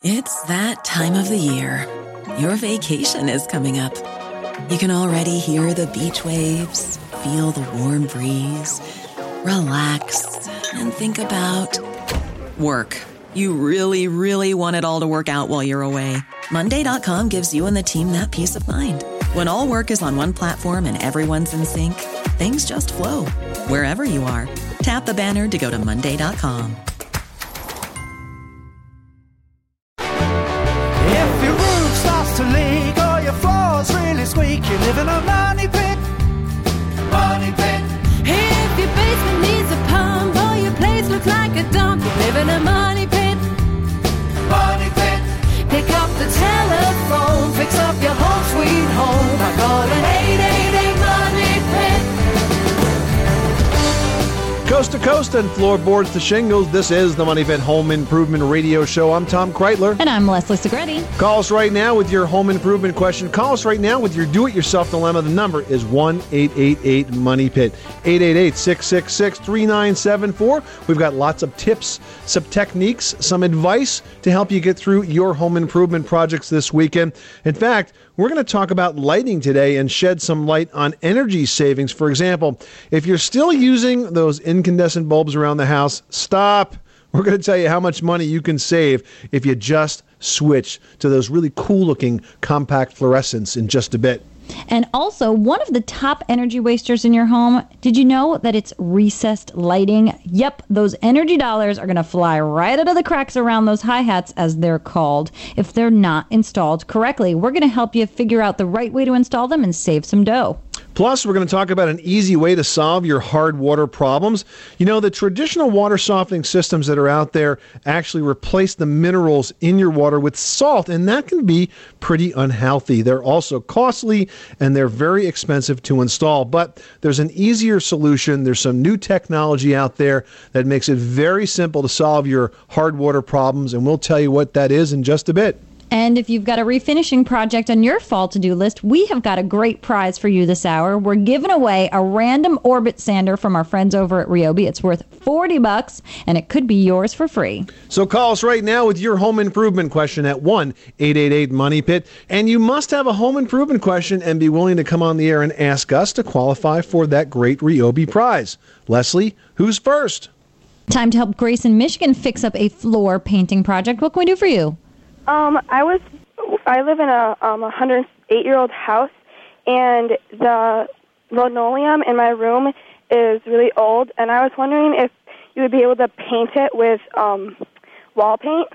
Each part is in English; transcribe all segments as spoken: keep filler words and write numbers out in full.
It's that time of the year. Your vacation is coming up. You can already hear the beach waves, feel the warm breeze, relax, and think about work. You really, really want it all to work out while you're away. Monday dot com gives you and the team that peace of mind. When all work is on one platform and everyone's in sync, things just flow. Wherever you are, tap the banner to go to Monday dot com. If your roof starts to leak or your floor's really squeak, you live in a money pit. Money pit. If your basement needs a pump or your place looks like a dump, you live in a money pit. Money pit. Pick up the telephone, fix up your home sweet home. I call it eight eight eight money pit. Coast to coast and floorboards to shingles, this is the Money Pit Home Improvement Radio Show. I'm Tom Kreitler. And I'm Leslie Segretti. Call us right now with your home improvement question. Call us right now with your do-it-yourself dilemma. The number is one eight eight eight money pit, eight eight eight, six six six, three nine seven four. We've got lots of tips, some techniques, some advice to help you get through your home improvement projects this weekend. In fact, we're going to talk about lighting today and shed some light on energy savings. For example, if you're still using those incandescent bulbs around the house, stop. We're going to tell you how much money you can save if you just switch to those really cool-looking compact fluorescents in just a bit. And also, one of the top energy wasters in your home, did you know that it's recessed lighting? Yep, those energy dollars are going to fly right out of the cracks around those hi-hats, as they're called, if they're not installed correctly. We're going to help you figure out the right way to install them and save some dough. Plus, we're going to talk about an easy way to solve your hard water problems. You know, the traditional water softening systems that are out there actually replace the minerals in your water with salt, and that can be pretty unhealthy. They're also costly, and they're very expensive to install. But there's an easier solution. There's some new technology out there that makes it very simple to solve your hard water problems, and we'll tell you what that is in just a bit. And if you've got a refinishing project on your fall to-do list, we have got a great prize for you this hour. We're giving away a random orbit sander from our friends over at Ryobi. It's worth forty bucks, and it could be yours for free. So call us right now with your home improvement question at one eight eight eight money pit. And you must have a home improvement question and be willing to come on the air and ask us to qualify for that great Ryobi prize. Leslie, who's first? Time to help Grace in Michigan fix up a floor painting project. What can we do for you? Um, I was, I live in a um, one hundred eight-year-old house, and the linoleum in my room is really old, and I was wondering if you would be able to paint it with um, wall paint.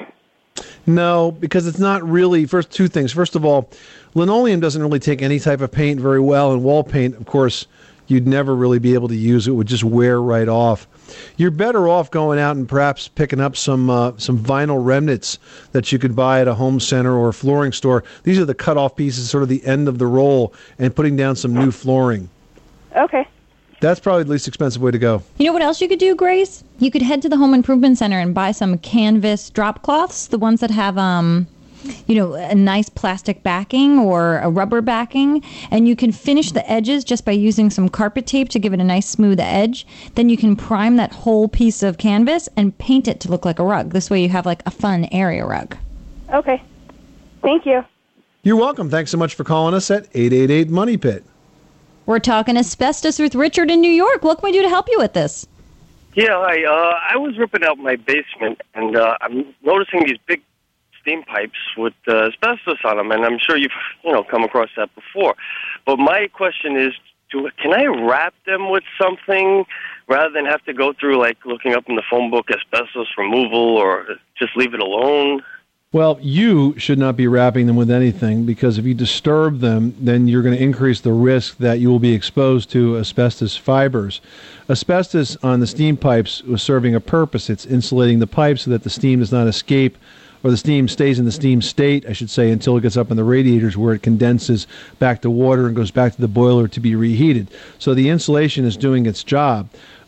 No, because it's not really, first, two things. First of all, linoleum doesn't really take any type of paint very well, and wall paint, of course, you'd never really be able to use. It would just wear right off. You're better off going out and perhaps picking up some uh, some vinyl remnants that you could buy at a home center or a flooring store. These are the cut-off pieces, sort of the end of the roll, and putting down some new flooring. Okay. That's probably the least expensive way to go. You know what else you could do, Grace? You could head to the Home Improvement Center and buy some canvas drop cloths, the ones that have, um, you know, a nice plastic backing or a rubber backing, and you can finish the edges just by using some carpet tape to give it a nice smooth edge. Then you can prime that whole piece of canvas and paint it to look like a rug. This way you have like a fun area rug. Okay. Thank you. You're welcome. Thanks so much for calling us at eight eight eight money pit. We're talking asbestos with Richard in New York. What can we do to help you with this? Yeah, hi. Uh, I was ripping out my basement, and uh, I'm noticing these big steam pipes with uh, asbestos on them, and I'm sure you've you know come across that before. But my question is, do can I wrap them with something rather than have to go through like looking up in the phone book asbestos removal, or just leave it alone? Well, you should not be wrapping them with anything, because if you disturb them, then you're going to increase the risk that you will be exposed to asbestos fibers. Asbestos on the steam pipes was serving a purpose. It's insulating the pipe so that the steam does not escape, or the steam stays in the steam state, I should say, until it gets up in the radiators where it condenses back to water and goes back to the boiler to be reheated. So the insulation is doing its job.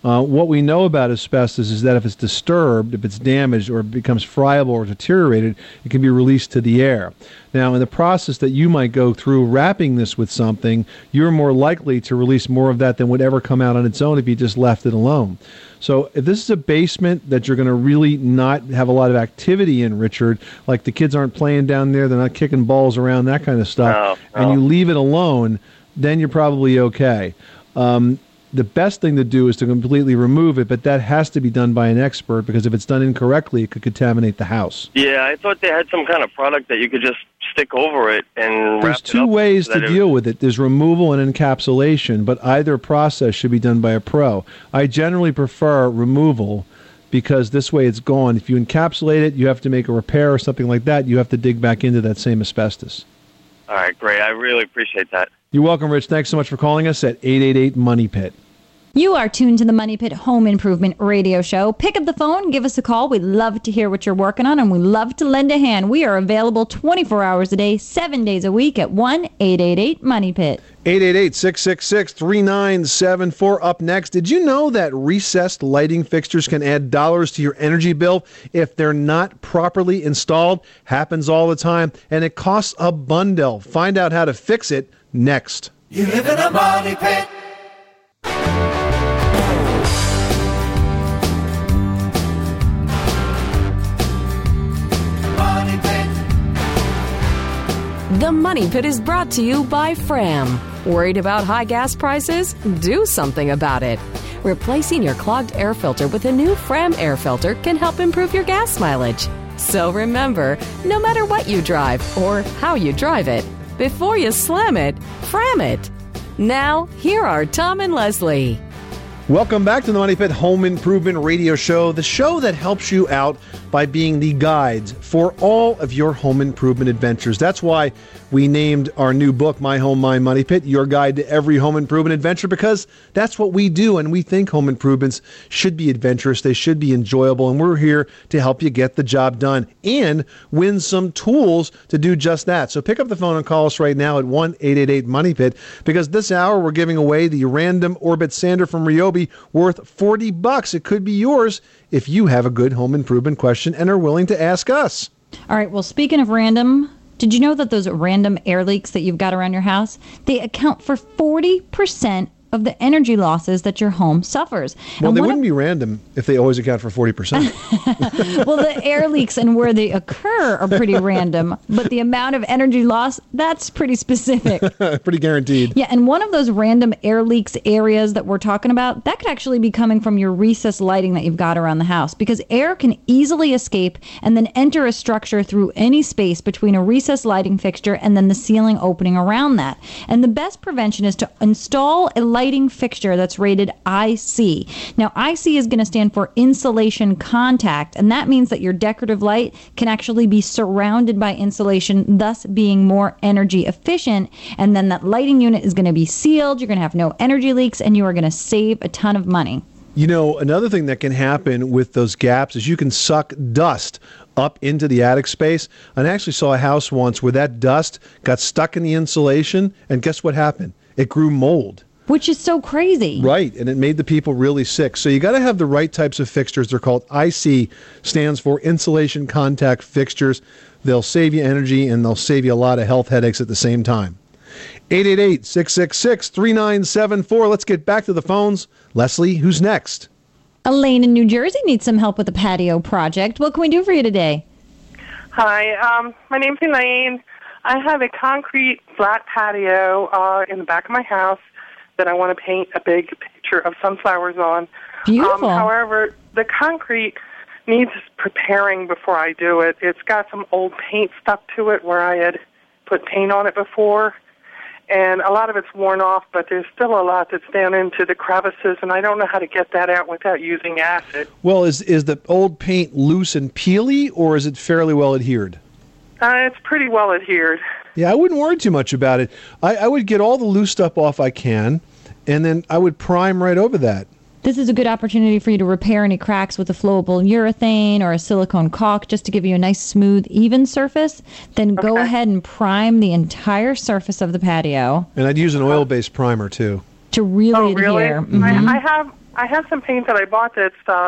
Uh, what we know about asbestos is that if it's disturbed, if it's damaged, or it becomes friable or deteriorated, it can be released to the air. Now, in the process that you might go through wrapping this with something, you're more likely to release more of that than would ever come out on its own if you just left it alone. So if this is a basement that you're going to really not have a lot of activity in, Richard, like the kids aren't playing down there, they're not kicking balls around, that kind of stuff, no, and no. you leave it alone, then you're probably okay. Um, the best thing to do is to completely remove it, but that has to be done by an expert, because if it's done incorrectly, it could contaminate the house. Yeah, I thought they had some kind of product that you could just stick over it and wrap There's it two up ways so to that deal it, with it. There's removal and encapsulation, but either process should be done by a pro. I generally prefer removal, because this way it's gone. If you encapsulate it, you have to make a repair or something like that. You have to dig back into that same asbestos. All right, great. I really appreciate that. You're welcome, Rich. Thanks so much for calling us at eight eight eight money pit. You are tuned to the Money Pit Home Improvement Radio Show. Pick up the phone, give us a call. We'd love to hear what you're working on, and we love to lend a hand. We are available twenty-four hours a day, seven days a week at one eight eight eight money pit. eight eight eight, six six six, three nine seven four. Up next, did you know that recessed lighting fixtures can add dollars to your energy bill if they're not properly installed? Happens all the time, and it costs a bundle. Find out how to fix it next. You live in a money pit. Money pit. The Money Pit is brought to you by Fram. Worried about high gas prices? Do something about it. Replacing your clogged air filter with a new Fram air filter can help improve your gas mileage. So remember, no matter what you drive or how you drive it, before you slam it, Fram it. Now, here are Tom and Leslie. Welcome back to the Money Pit Home Improvement Radio Show, the show that helps you out by being the guides for all of your home improvement adventures. That's why we named our new book, My Home, My Money Pit, your guide to every home improvement adventure, because that's what we do, and we think home improvements should be adventurous, they should be enjoyable, and we're here to help you get the job done and win some tools to do just that. So pick up the phone and call us right now at one eight eight eight money pit, because this hour we're giving away the Random Orbit Sander from Ryobi, worth forty bucks. It could be yours if you have a good home improvement question and are willing to ask us. All right, well, speaking of random, did you know that those random air leaks that you've got around your house, they account for forty percent of the energy losses that your home suffers? Well, and they one wouldn't of, be random if they always account for forty percent. well, the air leaks and where they occur are pretty random, but the amount of energy loss, that's pretty specific. Pretty guaranteed. Yeah, and one of those random air leaks areas that we're talking about, that could actually be coming from your recessed lighting that you've got around the house, because air can easily escape and then enter a structure through any space between a recessed lighting fixture and then the ceiling opening around that. And the best prevention is to install a lighting fixture that's rated I C. Now, I C is going to stand for insulation contact, and that means that your decorative light can actually be surrounded by insulation, thus being more energy efficient, and then that lighting unit is going to be sealed, you're going to have no energy leaks, and you are going to save a ton of money. You know, another thing that can happen with those gaps is you can suck dust up into the attic space. And I actually saw a house once where that dust got stuck in the insulation, and guess what happened? It grew mold. Which is so crazy. Right, and it made the people really sick. So you got to have the right types of fixtures. They're called I C, stands for insulation contact fixtures. They'll save you energy, and they'll save you a lot of health headaches at the same time. eight eight eight, six six six, three nine seven four. Let's get back to the phones. Leslie, who's next? Elaine in New Jersey needs some help with the patio project. What can we do for you today? Hi, um, my name's Elaine. I have a concrete flat patio uh, in the back of my house that I want to paint a big picture of sunflowers on. Beautiful. Um, however, the concrete needs preparing before I do it. It's got some old paint stuck to it where I had put paint on it before, and a lot of it's worn off, but there's still a lot that's down into the crevices, and I don't know how to get that out without using acid. Well, is is the old paint loose and peely, or is it fairly well adhered? Uh, it's pretty well adhered. Yeah, I wouldn't worry too much about it. I, I would get all the loose stuff off I can, and then I would prime right over that. This is a good opportunity for you to repair any cracks with a flowable urethane or a silicone caulk, just to give you a nice, smooth, even surface. Then go Okay. ahead and prime the entire surface of the patio And I'd use an oil-based primer, too. to really Oh, really? adhere. Mhm. I, I have I have some paint that I bought that's, uh,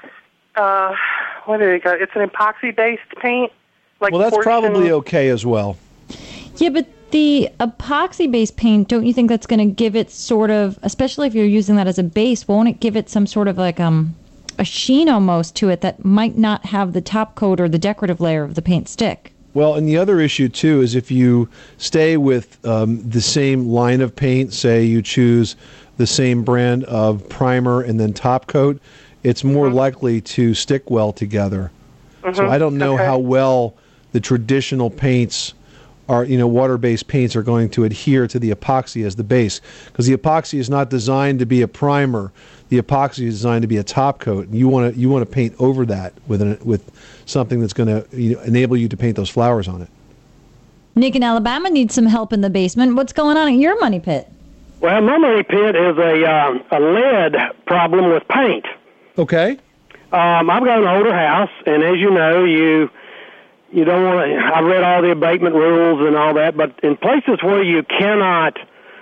uh, what do they call it? It's an epoxy-based paint. Like well, that's portion. probably okay as well. Yeah, but the epoxy-based paint, don't you think that's going to give it sort of, especially if you're using that as a base, won't it give it some sort of like um a sheen almost to it that might not have the top coat or the decorative layer of the paint stick? Well, and the other issue, too, is if you stay with um, the same line of paint, say you choose the same brand of primer and then top coat, it's more mm-hmm. likely to stick well together. Mm-hmm. So I don't know okay. how well the traditional paints are, you know, water-based paints are going to adhere to the epoxy as the base, because the epoxy is not designed to be a primer. The epoxy is designed to be a top coat, and you want to you want to paint over that with an, with something that's going to you know, enable you to paint those flowers on it. Nick in Alabama needs some help in the basement. What's going on at your money pit? Well, my money pit is a um, a lead problem with paint. Okay. Um, I've got an older house, and as you know, you you don't want to. I read all the abatement rules and all that, but in places where you cannot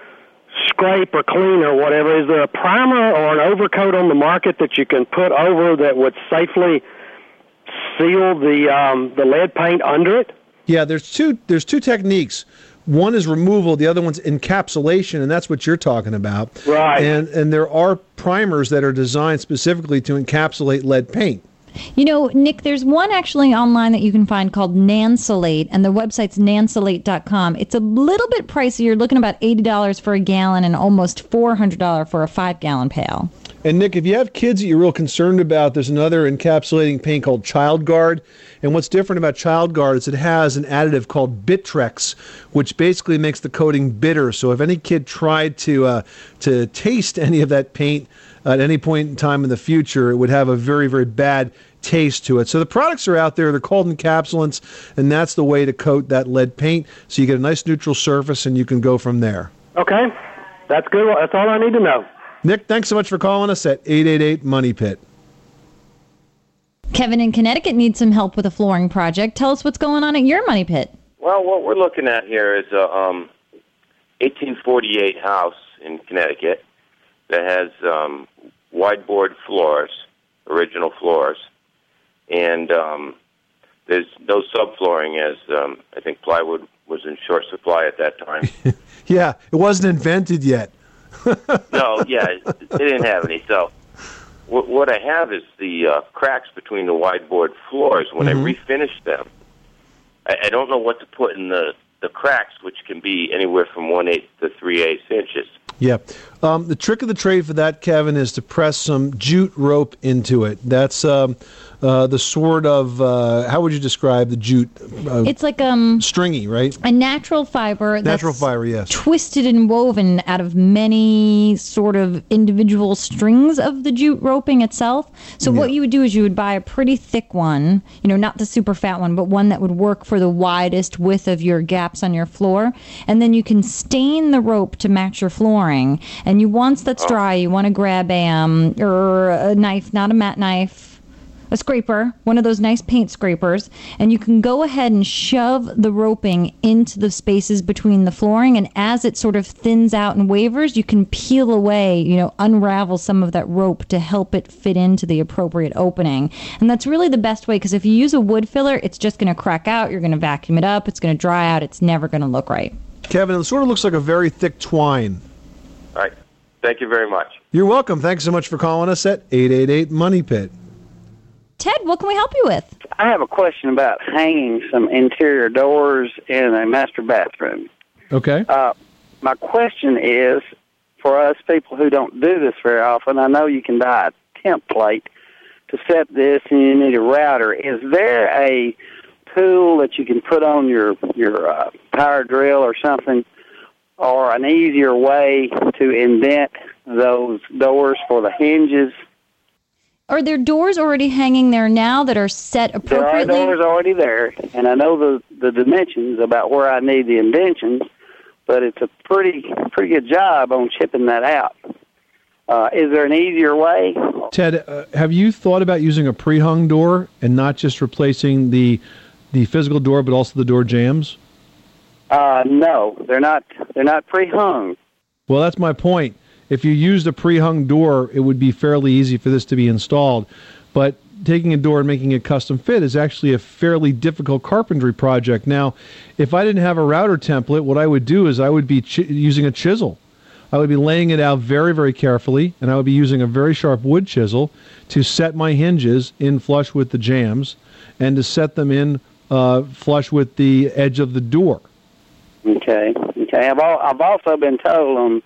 scrape or clean or whatever, is there a primer or an overcoat on the market that you can put over that would safely seal the um, the lead paint under it? Yeah, there's two there's two techniques. One is removal, the other one's encapsulation, and that's what you're talking about. Right. And and there are primers that are designed specifically to encapsulate lead paint. You know, Nick, there's one actually online that you can find called Nansolate, and the website's nansolate dot com. It's a little bit pricey. You're looking about eighty dollars for a gallon and almost four hundred dollars for a five-gallon pail. And, Nick, if you have kids that you're real concerned about, there's another encapsulating paint called Child Guard. And what's different about Child Guard is it has an additive called Bittrex, which basically makes the coating bitter. So if any kid tried to uh, to taste any of that paint at any point in time in the future, it would have a very, very bad taste to it. So the products are out there. They're called encapsulants, and that's the way to coat that lead paint. So you get a nice neutral surface, and you can go from there. Okay. That's good. That's all I need to know. Nick, thanks so much for calling us at eight eight eight money pit. Kevin in Connecticut needs some help with a flooring project. Tell us what's going on at your money pit. Well, what we're looking at here is a um, eighteen forty-eight house in Connecticut that has um, wide-board floors, original floors, and um, there's no subflooring as um, I think plywood was in short supply at that time. Yeah, it wasn't invented yet. No, yeah, they didn't have any. So what, what I have is the uh, cracks between the wide-board floors. When mm-hmm. I refinish them, I, I don't know what to put in the, the cracks, which can be anywhere from one-eighth to three-eighths inches. Yeah. Um, the trick of the trade for that, Kevin, is to press some jute rope into it. That's um, uh, the sort of, uh, how would you describe the jute? Uh, it's like um stringy, right? A natural fiber. Natural that's fiber, yes. Twisted and woven out of many sort of individual strings of the jute roping itself. So yeah. What you would do is you would buy a pretty thick one, you know, not the super fat one, but one that would work for the widest width of your gaps on your floor. And then you can stain the rope to match your flooring. And you once that's dry, you want to grab a, um, or a knife, not a mat knife, a scraper, one of those nice paint scrapers, and you can go ahead and shove the roping into the spaces between the flooring, and as it sort of thins out and wavers, you can peel away, you know, unravel some of that rope to help it fit into the appropriate opening. And that's really the best way, because if you use a wood filler, it's just going to crack out, you're going to vacuum it up, it's going to dry out, it's never going to look right. Kevin, it sort of looks like a very thick twine. All right. Thank you very much. You're welcome. Thanks so much for calling us at eight eight eight money pit. Ted, what can we help you with? I have a question about hanging some interior doors in a master bathroom. Okay. Uh, my question is, for us people who don't do this very often, I know you can buy a template to set this and you need a router. Is there a tool that you can put on your, your uh, power drill or something, or an easier way to indent those doors for the hinges? Are there doors already hanging there now that are set appropriately? There are doors already there, and I know the, the dimensions about where I need the indentions, but it's a pretty pretty good job on chipping that out. Uh, is there an easier way? Ted, uh, have you thought about using a pre-hung door and not just replacing the the physical door, but also the door jambs? Uh, no, they're not. They're not pre-hung. Well, that's my point. If you used a pre-hung door, it would be fairly easy for this to be installed. But taking a door and making it custom fit is actually a fairly difficult carpentry project. Now, if I didn't have a router template, what I would do is I would be ch- using a chisel. I would be laying it out very, very carefully, and I would be using a very sharp wood chisel to set my hinges in flush with the jambs and to set them in uh, flush with the edge of the door. Okay. Okay. I've al- I've also been told on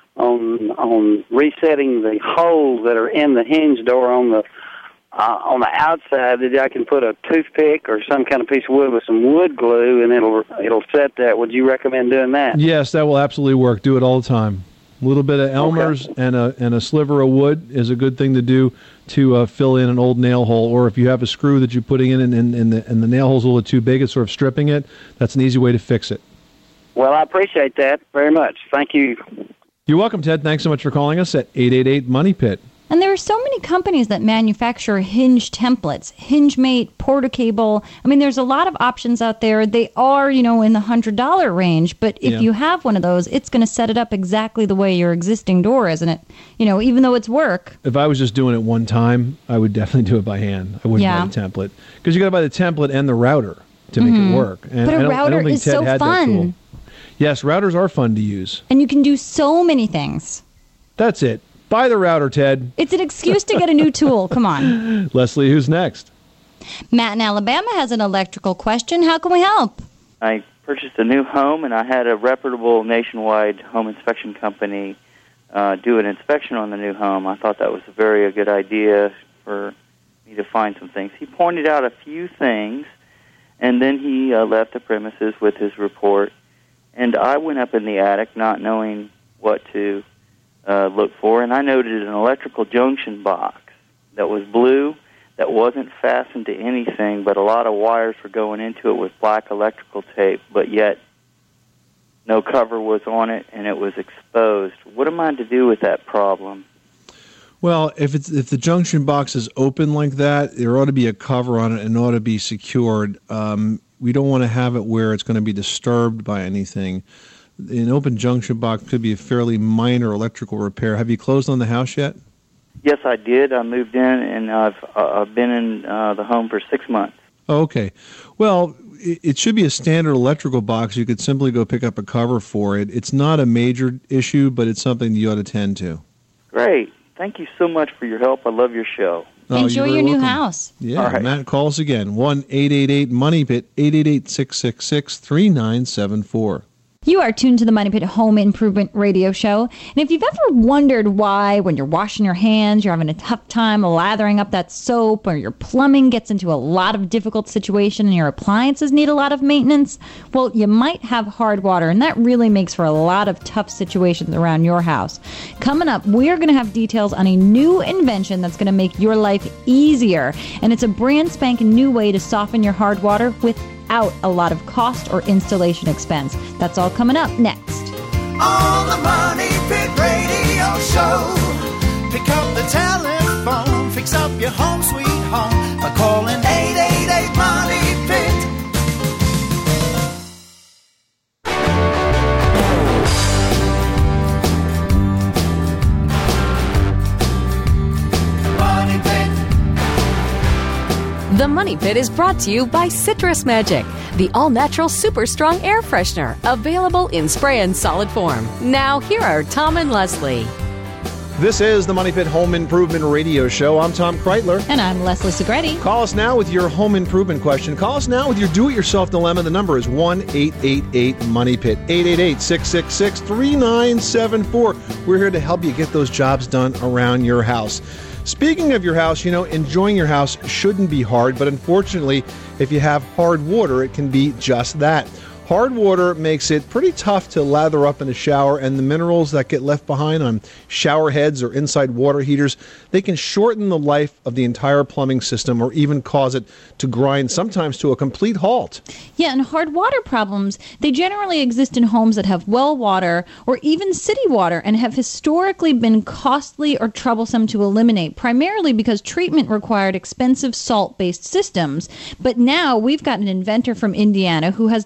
on on resetting the holes that are in the hinge door on the uh, on the outside that I can put a toothpick or some kind of piece of wood with some wood glue and it'll it'll set that. Would you recommend doing that? Yes, that will absolutely work. Do it all the time. A little bit of Elmer's okay. and a and a sliver of wood is a good thing to do to uh, fill in an old nail hole. Or if you have a screw that you're putting in and, and, and, the, and the nail hole's a little too big, it's sort of stripping it, that's an easy way to fix it. Well, I appreciate that very much. Thank you. You're welcome, Ted. Thanks so much for calling us at eight eight eight money pit. And there are so many companies that manufacture hinge templates, HingeMate, Portacable. I mean, there's a lot of options out there. They are, you know, in the one hundred dollars range. But if yeah. you have one of those, it's going to set it up exactly the way your existing door, isn't it? You know, even though it's work. If I was just doing it one time, I would definitely do it by hand. I wouldn't yeah. buy the template. Because you got to buy the template and the router to make mm-hmm. it work. And but a I don't, router I don't think is Ted so had fun. That tool. Yes, routers are fun to use. And you can do so many things. That's it. Buy the router, Ted. It's an excuse to get a new tool. Come on. Leslie, who's next? Matt in Alabama has an electrical question. How can we help? I purchased a new home, and I had a reputable nationwide home inspection company uh, do an inspection on the new home. I thought that was a very a good idea for me to find some things. He pointed out a few things, and then he uh, left the premises with his report. And I went up in the attic not knowing what to uh, look for, and I noted an electrical junction box that was blue, that wasn't fastened to anything, but a lot of wires were going into it with black electrical tape, but yet no cover was on it, and it was exposed. What am I to do with that problem? Well, if it's if the junction box is open like that, there ought to be a cover on it and it ought to be secured. Um, we don't want to have it where it's going to be disturbed by anything. An open junction box could be a fairly minor electrical repair. Have you closed on the house yet? Yes, I did. I moved in, and I've uh, I've been in uh, the home for six months. Okay. Well, it, it should be a standard electrical box. You could simply go pick up a cover for it. It's not a major issue, but it's something you ought to tend to. Great. Thank you so much for your help. I love your show. Oh, Enjoy your welcome. new house. Yeah, right. Matt, call us again. one eight eight eight money pit, eight eight eight, six six six, three nine seven four. You are tuned to the Money Pit Home Improvement Radio Show. And if you've ever wondered why, when you're washing your hands, you're having a tough time lathering up that soap, or your plumbing gets into a lot of difficult situation and your appliances need a lot of maintenance, well, you might have hard water, and that really makes for a lot of tough situations around your house. Coming up, we're going to have details on a new invention that's going to make your life easier. And it's a brand spanking new way to soften your hard water with out a lot of cost or installation expense. That's all coming up next. On the Money Pit Radio Show, pick up the telephone, fix up your home sweet home by calling eight eight eight money pit. The Money Pit is brought to you by Citrus Magic, the all-natural super strong air freshener, available in spray and solid form. Now, here are Tom and Leslie. This is the Money Pit Home Improvement Radio Show. I'm Tom Kreitler. And I'm Leslie Segretti. Call us now with your home improvement question. Call us now with your do-it-yourself dilemma. The number is one eight eight eight money pit, eight eight eight, six six six, three nine seven four. We're here to help you get those jobs done around your house. Speaking of your house, you know, enjoying your house shouldn't be hard, but unfortunately, if you have hard water, it can be just that. Hard water makes it pretty tough to lather up in a shower, and the minerals that get left behind on shower heads or inside water heaters, they can shorten the life of the entire plumbing system or even cause it to grind sometimes to a complete halt. Yeah, and hard water problems, they generally exist in homes that have well water or even city water and have historically been costly or troublesome to eliminate, primarily because treatment required expensive salt-based systems. But now we've got an inventor from Indiana who has designed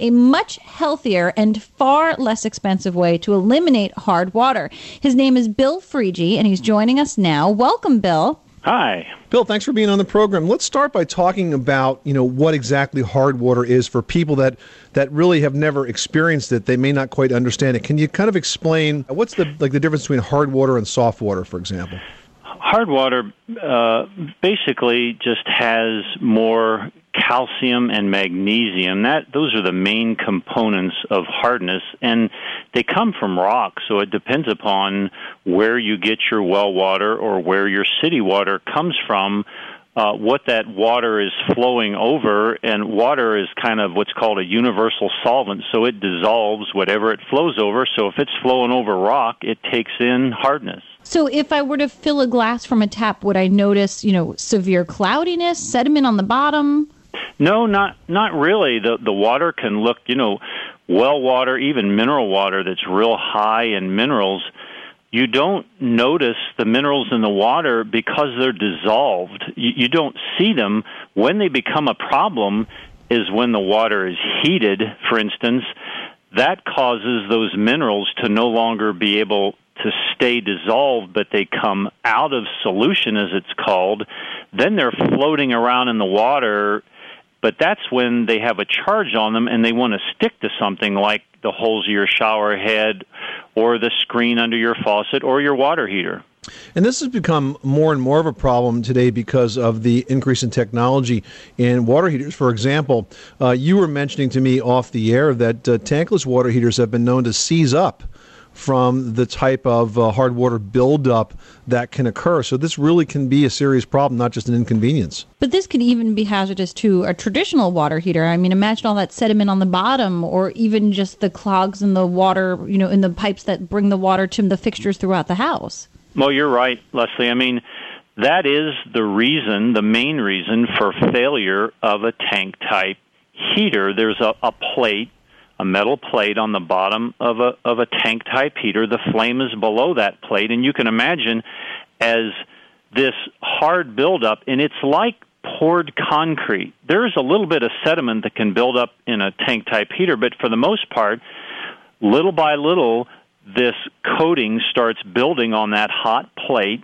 a much healthier and far less expensive way to eliminate hard water. His name is Bill Friege, and he's joining us now. Welcome, Bill. Hi. Bill, thanks for being on the program. Let's start by talking about, you know, what exactly hard water is for people that, that really have never experienced it. They may not quite understand it. Can you kind of explain what's the like the difference between hard water and soft water, for example? Hard water uh, basically just has more calcium and magnesium. That those are the main components of hardness, and they come from rock, so it depends upon where you get your well water or where your city water comes from, uh, what that water is flowing over, and water is kind of what's called a universal solvent, so it dissolves whatever it flows over. So if it's flowing over rock, it takes in hardness. So if I were to fill a glass from a tap, would I notice, you know, severe cloudiness, sediment on the bottom? No, not not really. The the water can look, you know, well water, even mineral water that's real high in minerals. You don't notice the minerals in the water because they're dissolved. You, you don't see them. When they become a problem is when the water is heated, for instance. That causes those minerals to no longer be able to stay dissolved, but they come out of solution, as it's called. Then they're floating around in the water, but that's when they have a charge on them and they want to stick to something like the holes of your shower head or the screen under your faucet or your water heater. And this has become more and more of a problem today because of the increase in technology in water heaters. For example, uh, you were mentioning to me off the air that uh, tankless water heaters have been known to seize up from the type of uh, hard water buildup that can occur. So this really can be a serious problem, not just an inconvenience. But this could even be hazardous to a traditional water heater. I mean, imagine all that sediment on the bottom, or even just the clogs in the water, you know, in the pipes that bring the water to the fixtures throughout the house. Well, you're right, Leslie. I mean, that is the reason, the main reason for failure of a tank-type heater. There's a, a plate, a metal plate on the bottom of a of a tank-type heater. The flame is below that plate, and you can imagine as this hard buildup, and it's like poured concrete. There's a little bit of sediment that can build up in a tank-type heater, but for the most part, little by little, this coating starts building on that hot plate,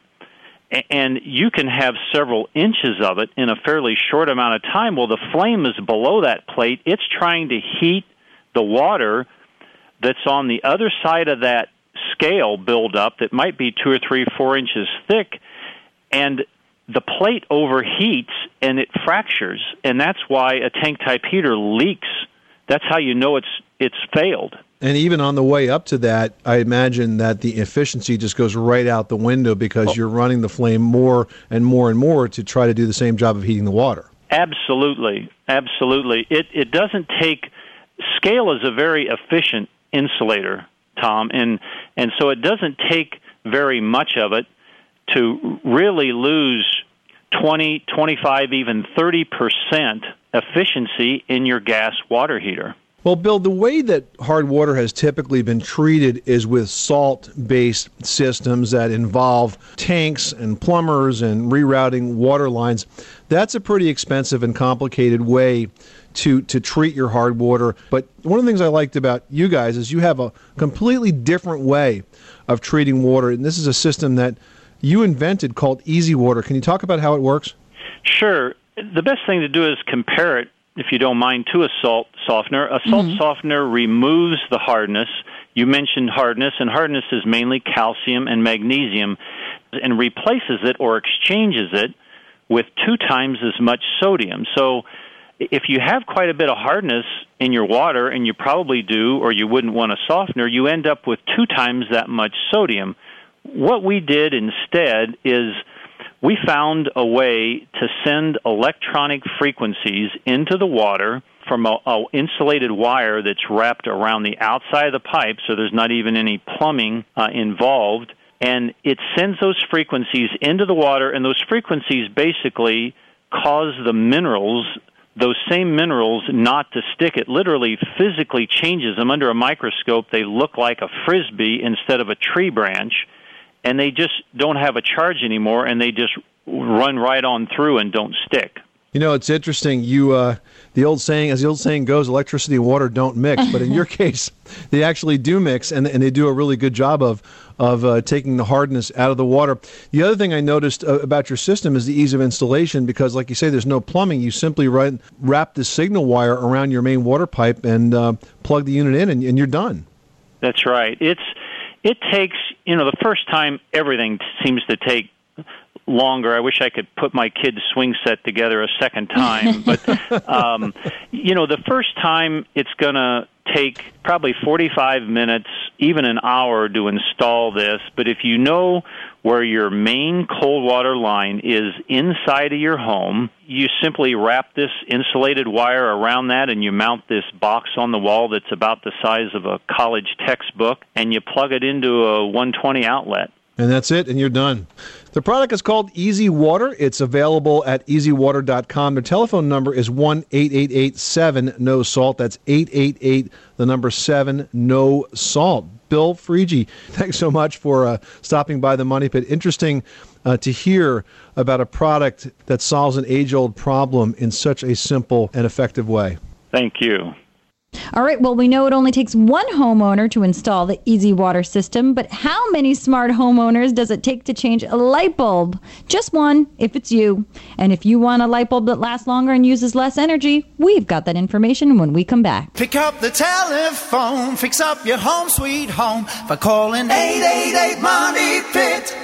and you can have several inches of it in a fairly short amount of time. Well, the flame is below that plate. It's trying to heat the water that's on the other side of that scale buildup that might be two or three, four inches thick, and the plate overheats and it fractures, and that's why a tank-type heater leaks. That's how you know it's it's failed. And even on the way up to that, I imagine that the efficiency just goes right out the window because oh. you're running the flame more and more and more to try to do the same job of heating the water. Absolutely. Absolutely. It it doesn't take... Scale is a very efficient insulator, Tom, and and so it doesn't take very much of it to really lose twenty, twenty-five, even thirty percent efficiency in your gas water heater. Well, Bill, the way that hard water has typically been treated is with salt-based systems that involve tanks and plumbers and rerouting water lines. That's a pretty expensive and complicated way to, to treat your hard water. But one of the things I liked about you guys is you have a completely different way of treating water, and this is a system that you invented called Easy Water. Can you talk about how it works? Sure. The best thing to do is compare it, if you don't mind, to a salt softener. A salt mm-hmm. softener removes the hardness. You mentioned hardness, and hardness is mainly calcium and magnesium, and replaces it or exchanges it with two times as much sodium. So if you have quite a bit of hardness in your water, and you probably do, or you wouldn't want a softener, you end up with two times that much sodium. What we did instead is we found a way to send electronic frequencies into the water from a, a insulated wire that's wrapped around the outside of the pipe, so there's not even any plumbing uh, involved, and it sends those frequencies into the water, and those frequencies basically cause the minerals, those same minerals, not to stick. It literally physically changes them. Under a microscope, they look like a frisbee instead of a tree branch, and they just don't have a charge anymore, and they just run right on through and don't stick. You know, it's interesting. You, uh, the old saying, as the old saying goes, electricity and water don't mix. But in your case, they actually do mix, and and they do a really good job of of uh, taking the hardness out of the water. The other thing I noticed uh, about your system is the ease of installation, because, like you say, there's no plumbing. You simply run, wrap the signal wire around your main water pipe and uh, plug the unit in, and, and you're done. That's right. It's it takes you know the first time everything seems to take longer. I wish I could put my kid's swing set together a second time. But, um, you know, the first time it's going to take probably forty-five minutes, even an hour to install this. But if you know where your main cold water line is inside of your home, you simply wrap this insulated wire around that and you mount this box on the wall that's about the size of a college textbook, and you plug it into a one twenty outlet. And that's it, and you're done. The product is called Easy Water. It's available at easy water dot com. Their telephone number is one eight eight eight seven N O SALT. That's eight eight eight, the number seven, no salt. Bill Friege, thanks so much for uh, stopping by the Money Pit. Interesting uh, to hear about a product that solves an age-old problem in such a simple and effective way. Thank you. All right, well, we know it only takes one homeowner to install the Easy Water system, but how many smart homeowners does it take to change a light bulb? Just one, if it's you. And if you want a light bulb that lasts longer and uses less energy, we've got that information when we come back. Pick up the telephone, fix up your home sweet home by calling eight eight eight Money Pit.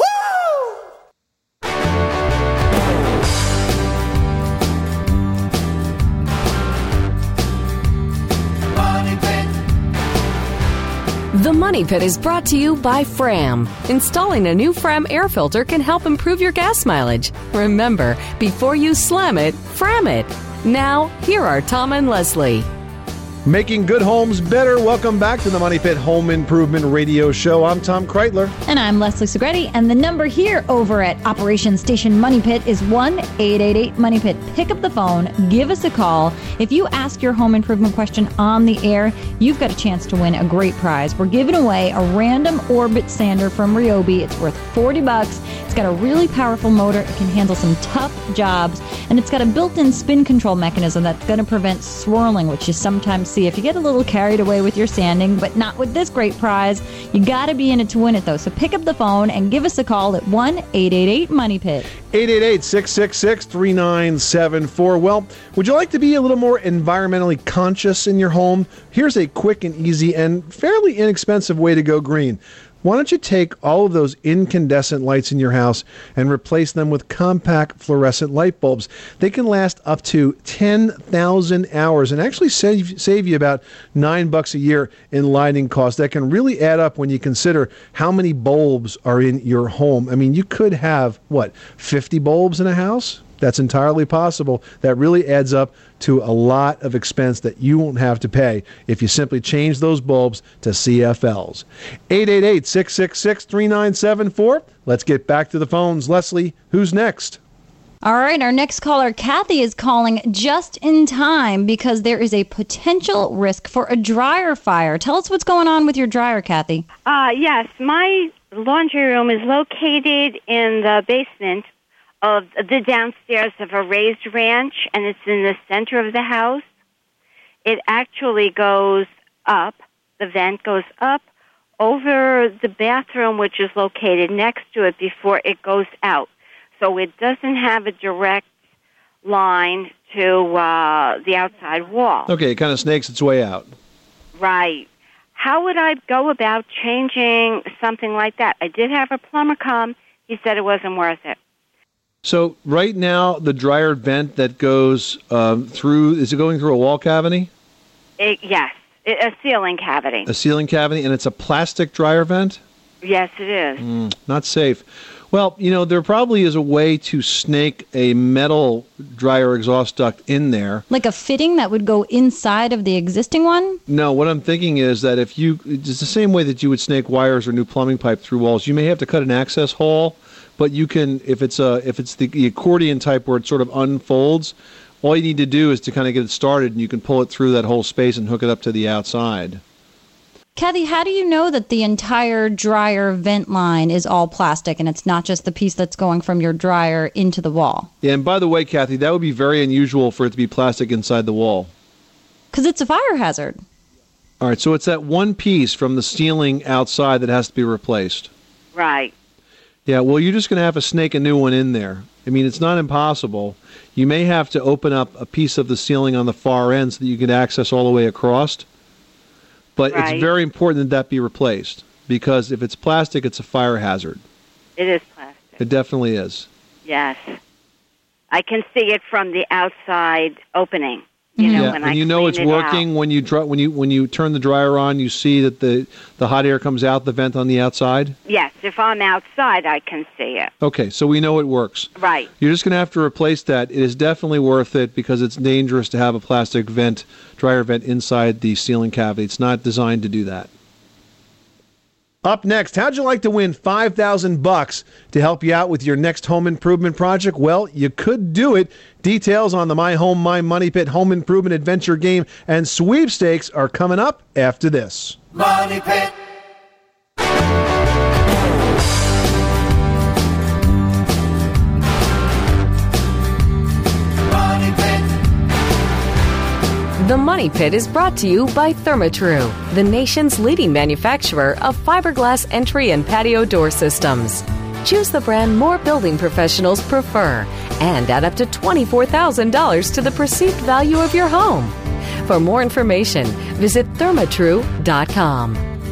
The Money Pit is brought to you by Fram. Installing a new Fram air filter can help improve your gas mileage. Remember, before you slam it, Fram it. Now, here are Tom and Leslie. Making good homes better. Welcome back to the Money Pit Home Improvement Radio Show. I'm Tom Kreitler. And I'm Leslie Segretti. And the number here over at Operation Station Money Pit is one eight eight eight Money Pit. Pick up the phone. Give us a call. If you ask your home improvement question on the air, you've got a chance to win a great prize. We're giving away a random orbit sander from Ryobi. It's worth forty bucks. It's got a really powerful motor. It can handle some tough jobs. And it's got a built-in spin control mechanism that's going to prevent swirling, which you sometimes see if you get a little carried away with your sanding, but not with this great prize. You got to be in it to win it, though. So pick up the phone and give us a call at one eight eight eight Money Pit. eight eight eight, six six six, three nine seven four. Well, would you like to be a little more environmentally conscious in your home? Here's a quick and easy and fairly inexpensive way to go green. Why don't you take all of those incandescent lights in your house and replace them with compact fluorescent light bulbs? They can last up to ten thousand hours and actually save, save you about nine bucks a year in lighting costs. That can really add up when you consider how many bulbs are in your home. I mean, you could have, what, fifty bulbs in a house? That's entirely possible. That really adds up to a lot of expense that you won't have to pay if you simply change those bulbs to C F Ls. eight eight eight, six six six, three nine seven four. Let's get back to the phones. Leslie, who's next? All right, our next caller, Kathy, is calling just in time because there is a potential risk for a dryer fire. Tell us what's going on with your dryer, Kathy. Uh, yes, my laundry room is located in the basement of the downstairs of a raised ranch, and it's in the center of the house. It actually goes up, the vent goes up over the bathroom, which is located next to it before it goes out. So it doesn't have a direct line to uh, the outside wall. Okay, it kind of snakes its way out. Right. How would I go about changing something like that? I did have a plumber come. He said it wasn't worth it. So right now, the dryer vent that goes um, through, is it going through a wall cavity? It, yes, it, a ceiling cavity. A ceiling cavity, and it's a plastic dryer vent? Yes, it is. Mm, not safe. Well, you know, there probably is a way to snake a metal dryer exhaust duct in there. Like a fitting that would go inside of the existing one? No, what I'm thinking is that if you, it's the same way that you would snake wires or new plumbing pipe through walls. You may have to cut an access hole. But you can, if it's a, if it's the, the accordion type where it sort of unfolds, all you need to do is to kind of get it started, and you can pull it through that whole space and hook it up to the outside. Kathy, how do you know that the entire dryer vent line is all plastic and it's not just the piece that's going from your dryer into the wall? Yeah, and by the way, Kathy, that would be very unusual for it to be plastic inside the wall. Because it's a fire hazard. All right, so it's that one piece from the ceiling outside that has to be replaced. Right. Yeah, well, you're just going to have to snake a new one in there. I mean, it's not impossible. You may have to open up a piece of the ceiling on the far end so that you can access all the way across. But Right. it's very important that that be replaced, because if it's plastic, it's a fire hazard. It is plastic. It definitely is. Yes. I can see it from the outside opening. You know, Yeah, when and I you know clean it's it working out. when you dry, when you when you turn the dryer on. You see that the the hot air comes out the vent on the outside. Yes, if I'm outside, I can see it. Okay, so we know it works. Right. You're just going to have to replace that. It is definitely worth it because it's dangerous to have a plastic vent, dryer vent inside the ceiling cavity. It's not designed to do that. Up next, how'd you like to win five thousand bucks to help you out with your next home improvement project? Well, you could do it. Details on the My Home, My Money Pit Home Improvement Adventure game and sweepstakes are coming up after this. Money Pit. Money Pit. The Money Pit is brought to you by Therma-Tru, the nation's leading manufacturer of fiberglass entry and patio door systems. Choose the brand more building professionals prefer and add up to twenty-four thousand dollars to the perceived value of your home. For more information, visit thermatru dot com.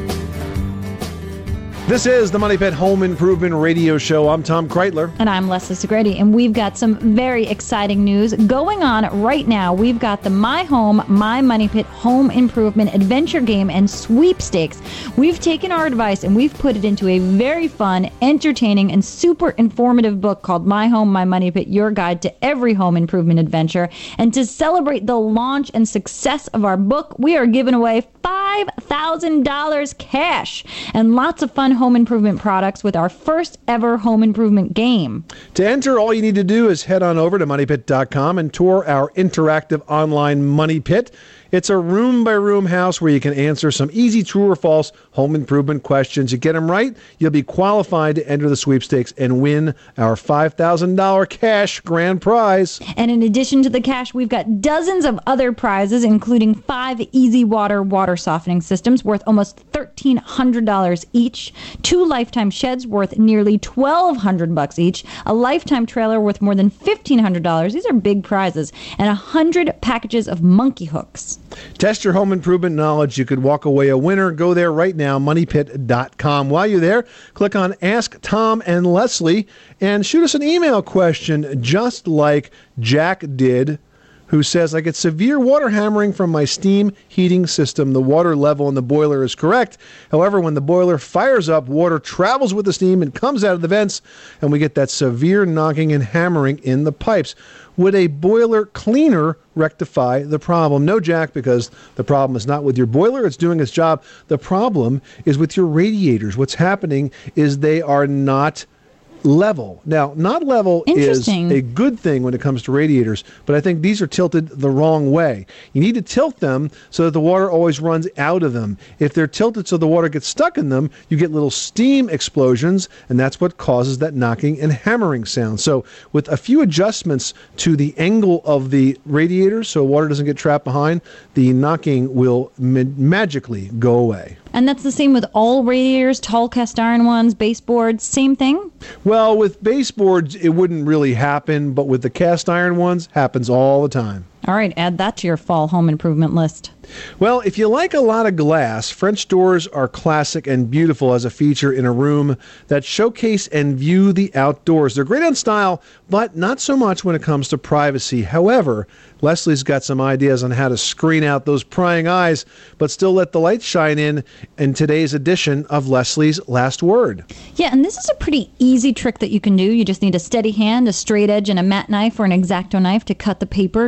This is the Money Pit Home Improvement Radio Show. I'm Tom Kreitler. And I'm Leslie Segretti, and we've got some very exciting news going on right now. We've got the My Home, My Money Pit Home Improvement Adventure Game and Sweepstakes. We've taken our advice and we've put it into a very fun, entertaining, and super informative book called My Home, My Money Pit, Your Guide to Every Home Improvement Adventure. And to celebrate the launch and success of our book, we are giving away five thousand dollars cash and lots of fun home improvement products with our first ever home improvement game. To enter, all you need to do is head on over to money pit dot com and tour our interactive online Money Pit. It's a room-by-room house where you can answer some easy true or false home improvement questions. You get them right, you'll be qualified to enter the sweepstakes and win our five thousand dollars cash grand prize. And in addition to the cash, we've got dozens of other prizes, including five Easy Water water softening systems worth almost thirteen hundred dollars each, two Lifetime sheds worth nearly twelve hundred dollars each, a Lifetime trailer worth more than fifteen hundred dollars. These are big prizes, and one hundred packages of monkey hooks. Test your home improvement knowledge. You could walk away a winner. Go there right now, money pit dot com. While you're there, click on Ask Tom and Leslie and shoot us an email question just like Jack did, who says, I get severe water hammering from my steam heating system. The water level in the boiler is correct. However, when the boiler fires up, water travels with the steam and comes out of the vents, and we get that severe knocking and hammering in the pipes. Would a boiler cleaner rectify the problem? No, Jack, because the problem is not with your boiler. It's doing its job. The problem is with your radiators. What's happening is they are not level. Now, not level is a good thing when it comes to radiators, but I think these are tilted the wrong way. You need to tilt them so that the water always runs out of them. If they're tilted so the water gets stuck in them, you get little steam explosions, and that's what causes that knocking and hammering sound. So with a few adjustments to the angle of the radiators so water doesn't get trapped behind, the knocking will ma- magically go away. And that's the same with all radiators, tall cast iron ones, baseboards, same thing? Well, with baseboards, it wouldn't really happen, but with the cast iron ones, happens all the time. All right, add that to your fall home improvement list. Well, if you like a lot of glass, French doors are classic and beautiful as a feature in a room that showcase and view the outdoors. They're great on style, but not so much when it comes to privacy. However, Leslie's got some ideas on how to screen out those prying eyes, but still let the light shine in in today's edition of Leslie's Last Word. Yeah, and this is a pretty easy trick that you can do. You just need a steady hand, a straight edge, and a matte knife or an X-Acto knife to cut the paper nice and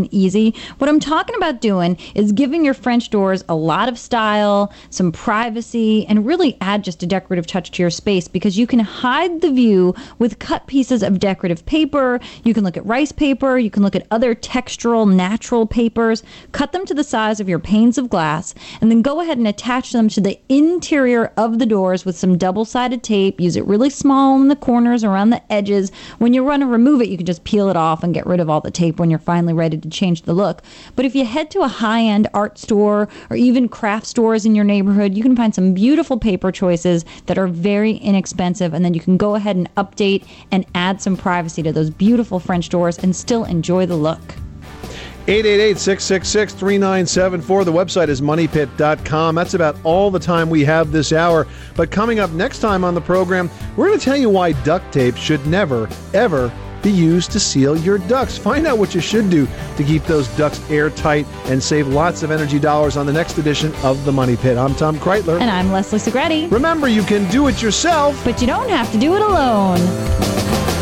easy. What I'm talking about doing is giving your French doors a lot of style, some privacy, and really add just a decorative touch to your space, because you can hide the view with cut pieces of decorative paper. You can look at rice paper. You can look at other textural, natural papers. Cut them to the size of your panes of glass, and then go ahead and attach them to the interior of the doors with some double-sided tape. Use it really small in the corners, around the edges. When you want to remove it, you can just peel it off and get rid of all the tape when you're finally ready to change the look. But if you head to a high-end art store or even craft stores in your neighborhood, you can find some beautiful paper choices that are very inexpensive, and then you can go ahead and update and add some privacy to those beautiful French doors and still enjoy the look. eight eight eight, six six six, three nine seven four. The website is money pit dot com. That's about all the time we have this hour. But coming up next time on the program, we're going to tell you why duct tape should never, ever be used to seal your ducts. Find out what you should do to keep those ducts airtight and save lots of energy dollars on the next edition of The Money Pit. I'm Tom Kreitler. And I'm Leslie Segretti. Remember, you can do it yourself, but you don't have to do it alone.